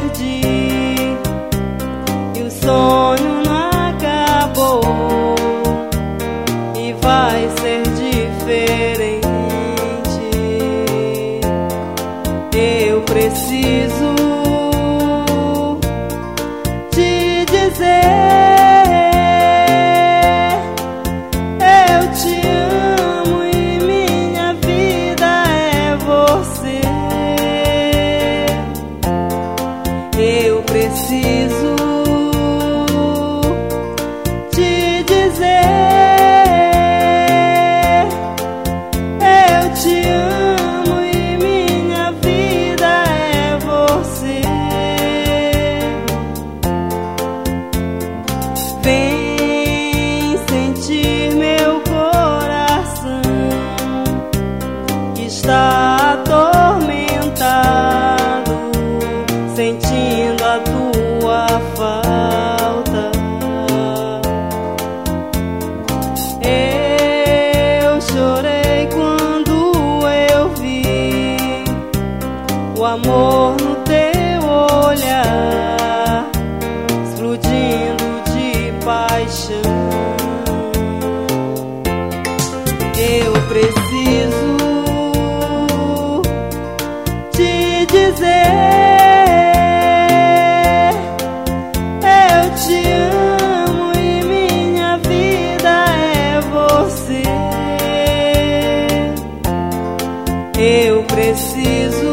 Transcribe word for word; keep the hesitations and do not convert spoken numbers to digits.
perdi e o sonho não acabou e vai ser diferente. Eu preciso te dizer, eu te amo e minha vida é você. Eu preciso te dizer, eu te amo e minha vida é você. Vem sentir meu coração que está atormentado, sentindo a tua falta. Eu chorei quando eu vi o amor no teu olhar, explodindo de paixão. Eu preciso te dizer, eu te amo e minha vida é você. Eu preciso